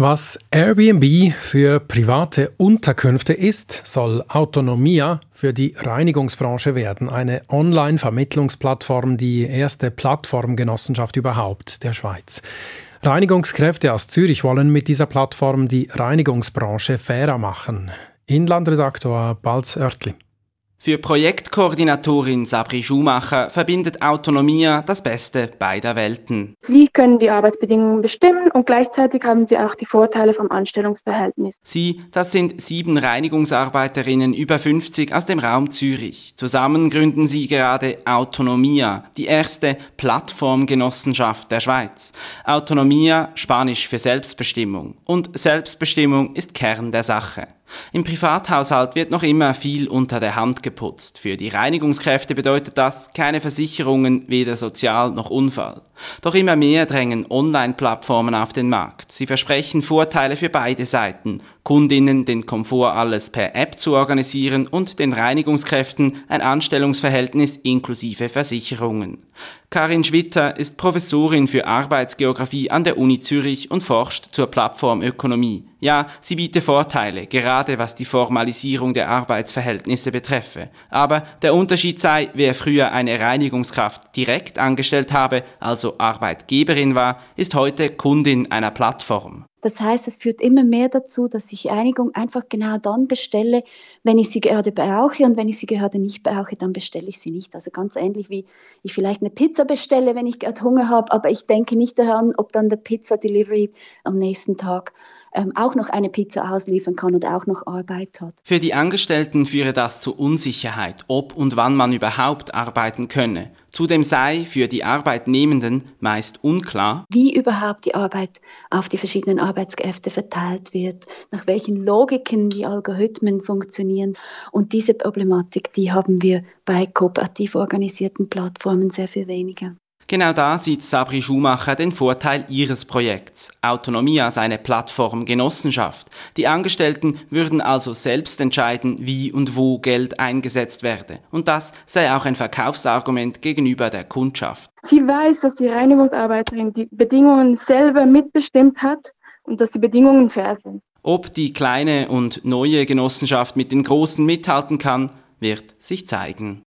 Was Airbnb für private Unterkünfte ist, soll Autonomia für die Reinigungsbranche werden. Eine Online-Vermittlungsplattform, die erste Plattformgenossenschaft überhaupt der Schweiz. Reinigungskräfte aus Zürich wollen mit dieser Plattform die Reinigungsbranche fairer machen. Inlandredaktor Balz Oertli. Für Projektkoordinatorin Sabri Schumacher verbindet Autonomia das Beste beider Welten. Sie können die Arbeitsbedingungen bestimmen und gleichzeitig haben Sie auch die Vorteile vom Anstellungsverhältnis. Sie, das sind 7 Reinigungsarbeiterinnen über 50 aus dem Raum Zürich. Zusammen gründen sie gerade Autonomia, die erste Plattformgenossenschaft der Schweiz. Autonomia, Spanisch für Selbstbestimmung. Und Selbstbestimmung ist Kern der Sache. Im Privathaushalt wird noch immer viel unter der Hand geputzt. Für die Reinigungskräfte bedeutet das keine Versicherungen, weder Sozial- noch Unfall. Doch immer mehr drängen Online-Plattformen auf den Markt. Sie versprechen Vorteile für beide Seiten. Kundinnen den Komfort, alles per App zu organisieren und den Reinigungskräften ein Anstellungsverhältnis inklusive Versicherungen. Karin Schwitter ist Professorin für Arbeitsgeografie an der Uni Zürich und forscht zur Plattformökonomie. Ja, sie biete Vorteile, gerade was die Formalisierung der Arbeitsverhältnisse betreffe. Aber der Unterschied sei, wer früher eine Reinigungskraft direkt angestellt habe, also Arbeitgeberin war, ist heute Kundin einer Plattform. Das heißt, es führt immer mehr dazu, dass ich Reinigung einfach genau dann bestelle, wenn ich sie gerade brauche, und wenn ich sie gerade nicht brauche, dann bestelle ich sie nicht. Also ganz ähnlich wie ich vielleicht eine Pizza bestelle, wenn ich gerade Hunger habe, aber ich denke nicht daran, ob dann der Pizza-Delivery am nächsten Tag auch noch eine Pizza ausliefern kann und auch noch Arbeit hat. Für die Angestellten führe das zu Unsicherheit, ob und wann man überhaupt arbeiten könne. Zudem sei für die Arbeitnehmenden meist unklar, wie überhaupt die Arbeit auf die verschiedenen Arbeitskräfte verteilt wird, nach welchen Logiken die Algorithmen funktionieren. Und diese Problematik, die haben wir bei kooperativ organisierten Plattformen sehr viel weniger. Genau da sieht Sabri Schumacher den Vorteil ihres Projekts. Autonomia als eine Plattformgenossenschaft. Die Angestellten würden also selbst entscheiden, wie und wo Geld eingesetzt werde. Und das sei auch ein Verkaufsargument gegenüber der Kundschaft. Sie weiß, dass die Reinigungsarbeiterin die Bedingungen selber mitbestimmt hat und dass die Bedingungen fair sind. Ob die kleine und neue Genossenschaft mit den großen mithalten kann, wird sich zeigen.